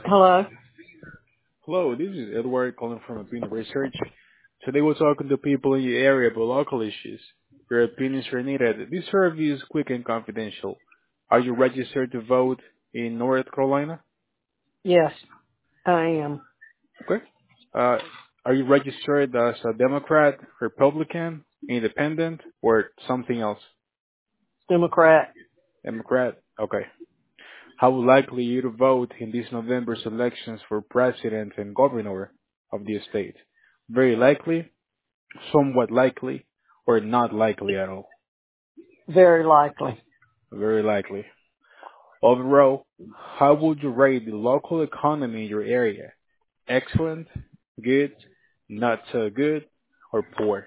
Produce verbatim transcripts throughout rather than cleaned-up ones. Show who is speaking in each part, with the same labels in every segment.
Speaker 1: Hello.
Speaker 2: Hello, this is Edward calling from Opinion Research. Today we're talking to people in your area about local issues. Your opinions are needed. This survey is quick and confidential. Are you registered to vote in North Carolina?
Speaker 1: Yes, I am.
Speaker 2: Okay. Uh, are you registered as a Democrat, Republican, Independent, or something else?
Speaker 1: Democrat.
Speaker 2: Democrat? Okay. How likely are you to vote in this November's elections for president and governor of the state? Very likely, somewhat likely, or not likely at all?
Speaker 1: Very likely.
Speaker 2: Very likely. Overall, how would you rate the local economy in your area? Excellent, good, not so good, or poor?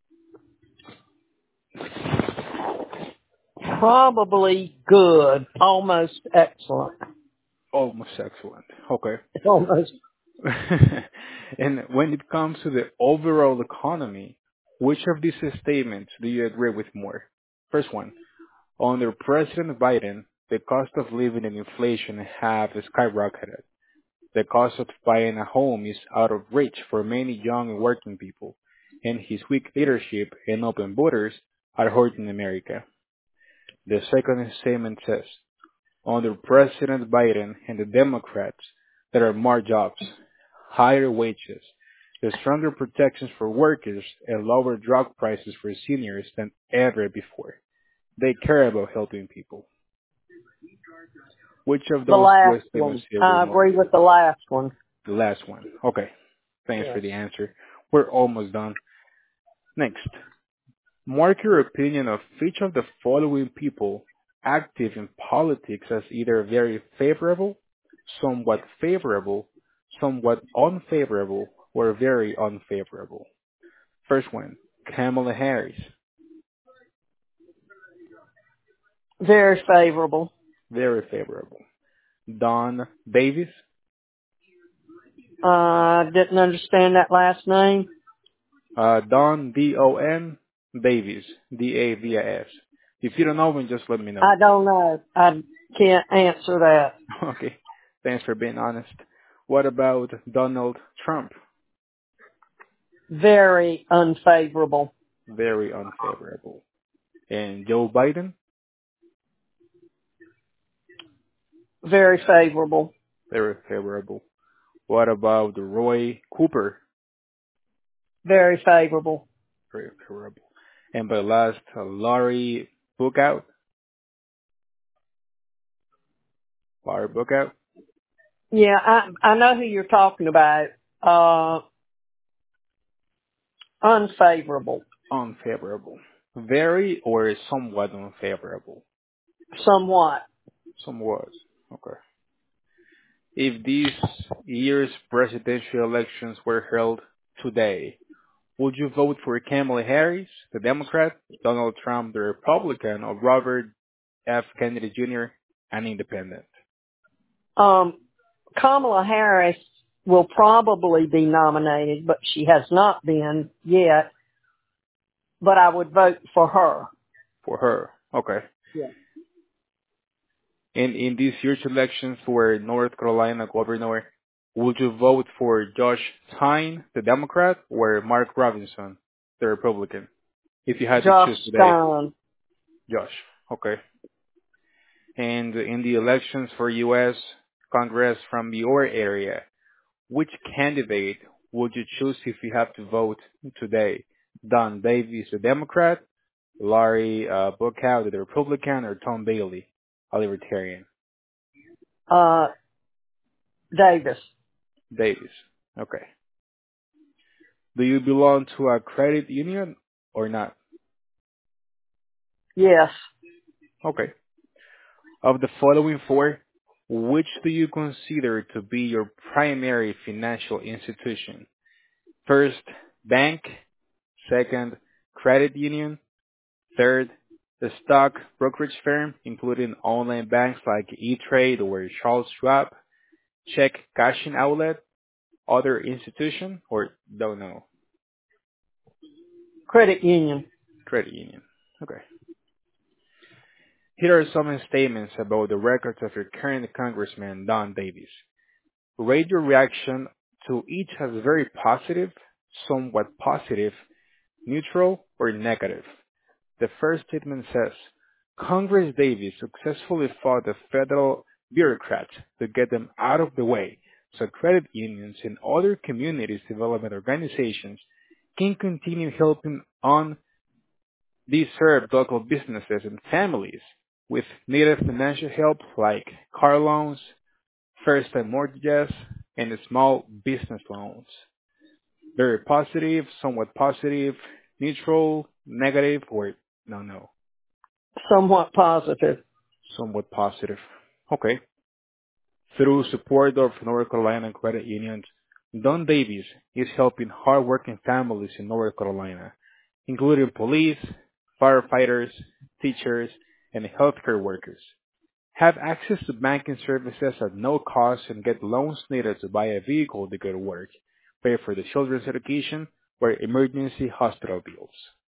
Speaker 1: Probably good. Almost excellent.
Speaker 2: Almost excellent. Okay.
Speaker 1: Almost.
Speaker 2: And when it comes to the overall economy, which of these statements do you agree with more? First one, under President Biden, the cost of living and inflation have skyrocketed. The cost of buying a home is out of reach for many young and working people, and his weak leadership and open borders are hurting America. The second statement says, under President Biden and the Democrats, there are more jobs, higher wages, the stronger protections for workers, and lower drug prices for seniors than ever before. They care about helping people. Which of
Speaker 1: The
Speaker 2: those two
Speaker 1: last
Speaker 2: statements
Speaker 1: one.
Speaker 2: do you agree
Speaker 1: I
Speaker 2: more?
Speaker 1: agree with the last one.
Speaker 2: The last one. Okay. Thanks for
Speaker 1: Yes.
Speaker 2: the answer. We're almost done. Next, mark your opinion of each of the following people active in politics as either very favorable, somewhat favorable, somewhat unfavorable, or very unfavorable. First one, Kamala Harris.
Speaker 1: Very favorable.
Speaker 2: Very favorable. Don Davis.
Speaker 1: Uh, didn't understand that last name.
Speaker 2: Uh, Don, D O N, Davis, D A V I S. If you don't know him, just let me know.
Speaker 1: I don't know. I can't answer that.
Speaker 2: Okay. Thanks for being honest. What about Donald Trump?
Speaker 1: Very unfavorable.
Speaker 2: Very unfavorable. And Joe Biden?
Speaker 1: Very favorable.
Speaker 2: Very favorable. What about Roy Cooper?
Speaker 1: Very favorable.
Speaker 2: Very favorable. And by last, uh, Laurie Bookout? Laurie Bookout?
Speaker 1: Yeah, I I know who you're talking about. Uh, unfavorable.
Speaker 2: Unfavorable. Very or somewhat unfavorable?
Speaker 1: Somewhat.
Speaker 2: Somewhat. Okay. If this year's presidential elections were held today, would you vote for Kamala Harris, the Democrat, Donald Trump, the Republican, or Robert F. Kennedy Junior, an independent?
Speaker 1: Um, Kamala Harris will probably be nominated, but she has not been yet. But I would vote for her.
Speaker 2: For her. Okay.
Speaker 1: Yeah.
Speaker 2: And in this year's election for North Carolina governor, would you vote for Josh Stein, the Democrat, or Mark Robinson, the Republican? If you had to
Speaker 1: Josh
Speaker 2: choose today,
Speaker 1: Stein.
Speaker 2: Josh. Okay. And in the elections for U S Congress from your area, which candidate would you choose if you have to vote today? Don Davis, the Democrat, Laurie uh, Bookout, the Republican, or Tom Bailey, a Libertarian?
Speaker 1: Uh, Davis.
Speaker 2: Davis. Okay. Do you belong to a credit union or not?
Speaker 1: Yes.
Speaker 2: Okay. Of the following four, which do you consider to be your primary financial institution? First, bank. Second, credit union. Third, the stock brokerage firm, including online banks like E-Trade or Charles Schwab. Check cashing outlet, other institution, or don't know.
Speaker 1: Credit union.
Speaker 2: Credit union. Okay. Here are some statements about the records of your current Congressman, Don Davis. Rate your reaction to each as very positive, somewhat positive, neutral, or negative. The first statement says, Congress Davis successfully fought the federal bureaucrats to get them out of the way so credit unions and other communities development organizations can continue helping on deserved local businesses and families with needed financial help like car loans, first-time mortgages, and small business loans. Very positive, somewhat positive, neutral, negative, or no, no,
Speaker 1: Somewhat positive.
Speaker 2: somewhat positive. Okay. Through support of North Carolina credit unions, Don Davis is helping hardworking families in North Carolina, including police, firefighters, teachers, and healthcare workers. Have access to banking services at no cost and get loans needed to buy a vehicle to go to work, pay for the children's education, or emergency hospital bills.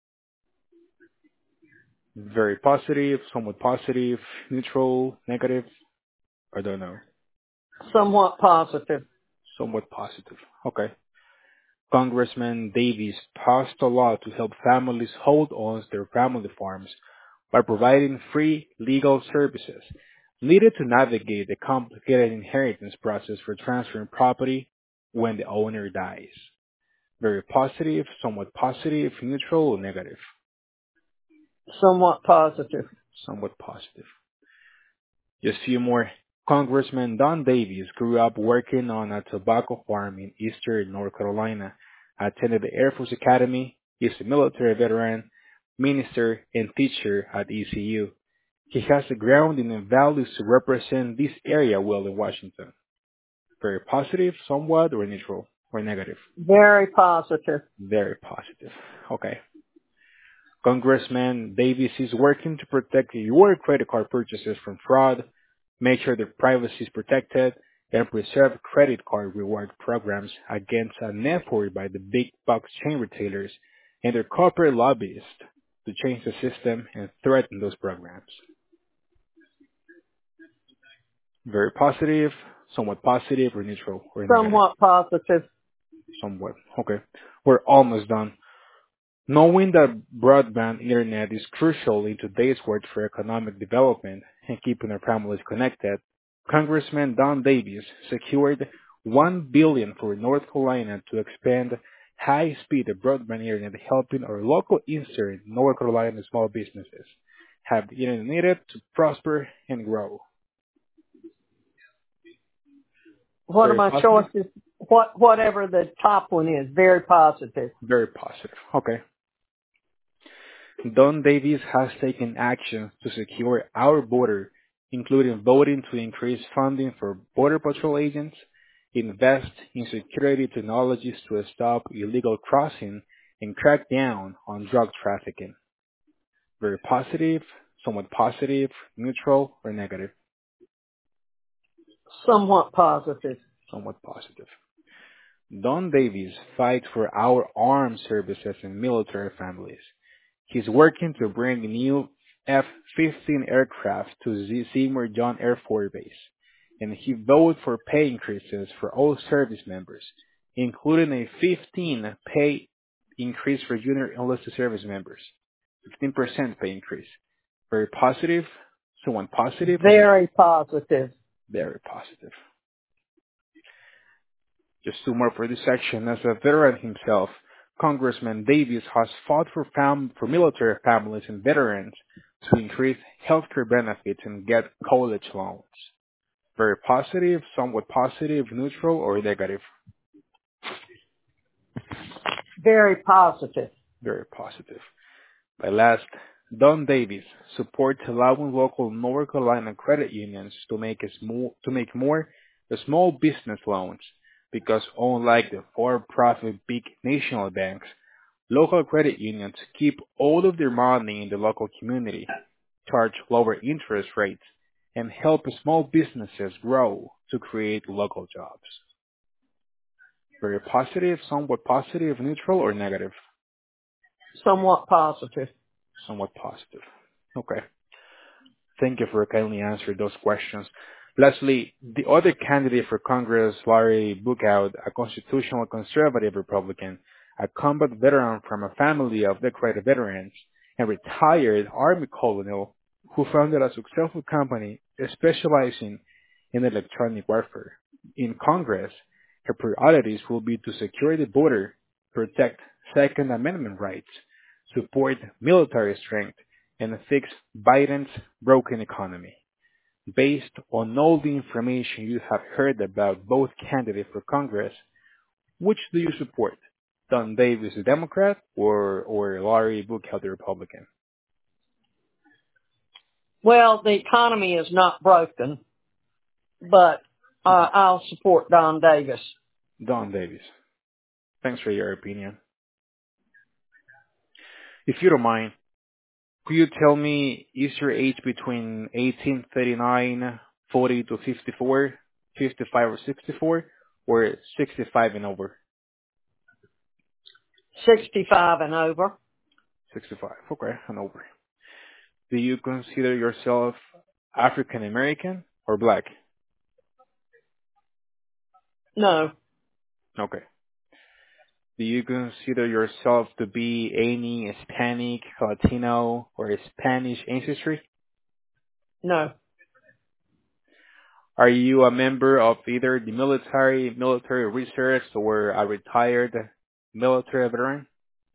Speaker 2: Very positive, somewhat positive, neutral, negative, I don't know.
Speaker 1: Somewhat positive.
Speaker 2: Somewhat positive. Okay. Congressman Davis passed a law to help families hold on to their family farms by providing free legal services needed to navigate the complicated inheritance process for transferring property when the owner dies. Very positive, somewhat positive, neutral, or negative?
Speaker 1: Somewhat positive.
Speaker 2: Somewhat positive. Just a few more. Congressman Don Davis grew up working on a tobacco farm in eastern North Carolina, attended the Air Force Academy, is a military veteran, minister, and teacher at E C U. He has a grounding in values to represent this area well in Washington. Very positive, somewhat, or neutral, or negative?
Speaker 1: Very positive.
Speaker 2: Very positive. Okay. Congressman Davis is working to protect your credit card purchases from fraud, make sure their privacy is protected, and preserve credit card reward programs against an effort by the big box chain retailers and their corporate lobbyists to change the system and threaten those programs. Very positive, somewhat positive, or neutral, or negative?
Speaker 1: Somewhat positive.
Speaker 2: Somewhat. Okay. We're almost done. Knowing that broadband internet is crucial in today's world for economic development and keeping our families connected, Congressman Don Davis secured one billion dollars for North Carolina to expand high-speed broadband internet, helping our local eastern North Carolina small businesses have the internet needed to prosper and grow.
Speaker 1: What
Speaker 2: Very
Speaker 1: are my
Speaker 2: positive?
Speaker 1: choices? What, whatever the top one is. Very positive.
Speaker 2: Very positive. Okay. Don Davis has taken action to secure our border, including voting to increase funding for Border Patrol agents, invest in security technologies to stop illegal crossing, and crack down on drug trafficking. Very positive, somewhat positive, neutral, or negative?
Speaker 1: Somewhat positive.
Speaker 2: Somewhat positive. Don Davis fights for our armed services and military families. He's working to bring new F fifteen aircraft to Z- Seymour John Air Force Base, and he voted for pay increases for all service members, including a fifteen pay increase for junior enlisted service members, fifteen percent pay increase. Very positive, someone positive?
Speaker 1: Very positive.
Speaker 2: Very positive. Just two more for this section. As a veteran himself, Congressman Davis has fought for, fam- for military families and veterans to increase healthcare benefits and get college loans. Very positive, somewhat positive, neutral, or negative?
Speaker 1: Very positive.
Speaker 2: Very positive. By last, Don Davis supports allowing local North Carolina credit unions to make a small, to make more small business loans, because unlike the for-profit big national banks, local credit unions keep all of their money in the local community, charge lower interest rates, and help small businesses grow to create local jobs. Very positive, somewhat positive, neutral, or negative?
Speaker 1: Somewhat positive.
Speaker 2: Somewhat positive. Okay. Thank you for kindly answering those questions. Lastly, the other candidate for Congress, Larry Buchout, a constitutional conservative Republican, a combat veteran from a family of decorated veterans, and retired Army colonel who founded a successful company specializing in electronic warfare. In Congress, her priorities will be to secure the border, protect Second Amendment rights, support military strength, and fix Biden's broken economy. Based on all the information you have heard about both candidates for Congress, which do you support? Don Davis, the Democrat, or or Larry Buchout, the Republican?
Speaker 1: Well, the economy is not broken, but uh, I'll support Don Davis.
Speaker 2: Don Davis. Thanks for your opinion. If you don't mind, could you tell me, is your age between eighteen thirty-nine, forty to fifty-four, fifty-five or sixty-four, or sixty-five and over?
Speaker 1: sixty-five and over.
Speaker 2: sixty-five, okay, and over. Do you consider yourself African American or black?
Speaker 1: No,
Speaker 2: Okay. Do you consider yourself to be any Hispanic, Latino, or Spanish ancestry?
Speaker 1: no,
Speaker 2: Are you a member of either the military, military research, or a retired military veteran?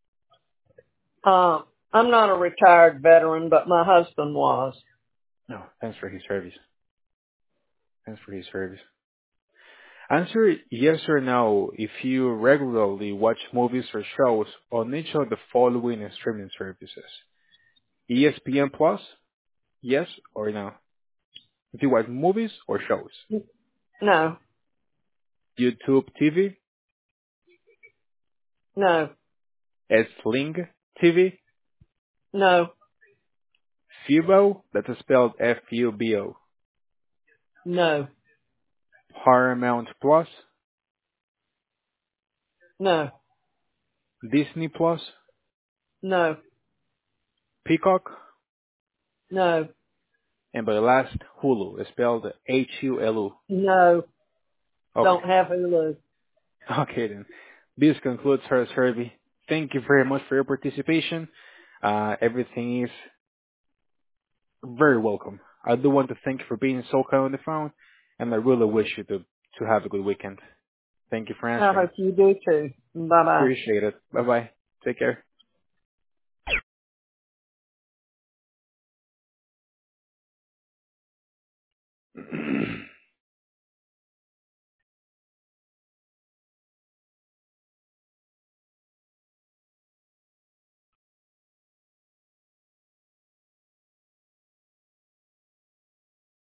Speaker 1: uh, I'm not a retired veteran, but my husband was.
Speaker 2: No, thanks for his service. Thanks for his service. Answer yes or no if you regularly watch movies or shows on each of the following streaming services. E S P N Plus, yes or no? If you watch movies or shows.
Speaker 1: No,
Speaker 2: YouTube T V,
Speaker 1: no,
Speaker 2: Sling T V,
Speaker 1: no,
Speaker 2: Fubo, that's spelled F U B O,
Speaker 1: no,
Speaker 2: Paramount Plus,
Speaker 1: no,
Speaker 2: Disney Plus,
Speaker 1: no,
Speaker 2: Peacock,
Speaker 1: no,
Speaker 2: and by the last, Hulu, spelled H U L U.
Speaker 1: no,
Speaker 2: Okay.
Speaker 1: don't have Hulu.
Speaker 2: Okay then. This concludes our survey. Thank you very much for your participation. Uh, everything is very welcome. I do want to thank you for being so kind on the phone, and I really wish you to, to have a good weekend. Thank you for
Speaker 1: I
Speaker 2: answering.
Speaker 1: hope you do too. Bye bye.
Speaker 2: Appreciate it. Bye bye. Take care.